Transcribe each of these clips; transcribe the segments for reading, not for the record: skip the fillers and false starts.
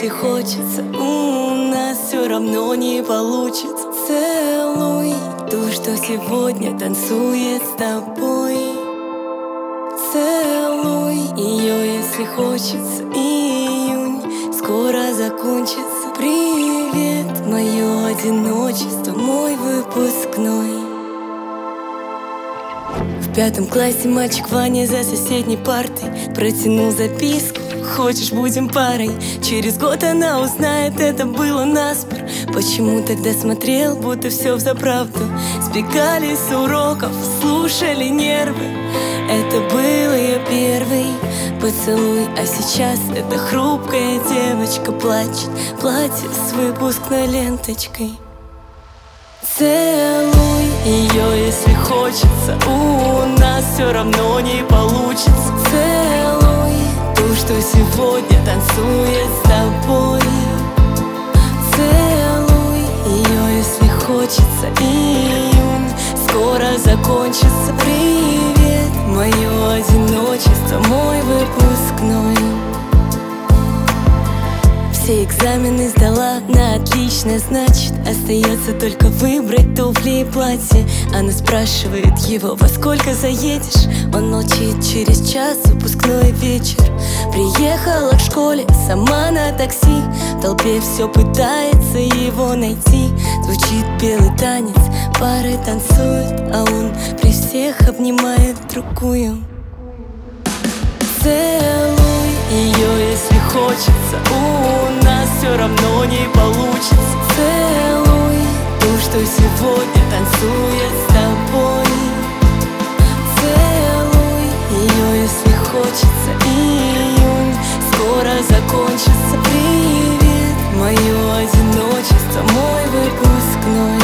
если хочется, у нас все равно не получится. Целуй ту, что сегодня танцует с тобой. Целуй ее, если хочется. Июнь скоро закончится. Привет, мое одиночество, мой выпускной. В 5 классе мальчик Ваня за соседней партой протянул записку: хочешь, будем парой? Через год она узнает, это было наспор. Почему тогда смотрел, будто все взаправду? Сбегали с уроков, слушали нервы. Это был ее первый поцелуй. А сейчас эта хрупкая девочка плачет, платье с выпускной ленточкой. Целуй ее, если хочется, у нас все равно не получится. Целуй ту, что сегодня танцует с тобой. Целуй ее, если хочется. Июнь скоро закончится. Привет, мое одиночество, мой выпускной. Все экзамены сдала на отлично, значит, остается только выбрать туфли и платье. Она спрашивает его: во сколько заедешь? Он молчит. Через час выпускной вечер. Приехала к школе сама на такси. В толпе все пытается его найти. Звучит белый танец, пары танцуют, а он при всех обнимает другую. Целуй ее, если хочется, у нас все равно не получится. Целуй ту, что сегодня танцует с тобой. Целуй ее, если хочется. Июнь скоро закончится. Привет, мое одиночество, мой выпускной.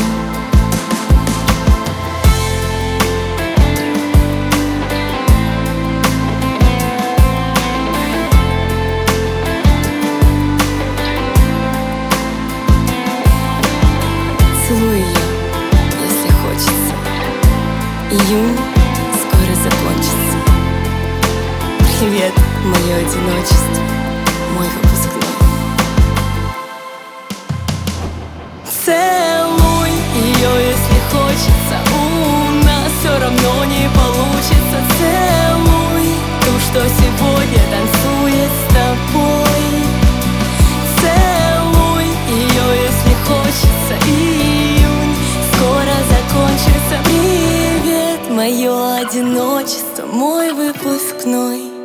Целуй ее, если хочется. Июнь скоро закончится. Привет, мое одиночество, мой выпускной. Целуй ее, если хочется, у нас все равно не получится. Целуй ту, что сегодня танцует с тобой. Целуй ее, если хочется. Июнь скоро закончится. Привет, мое одиночество, мой выпускной.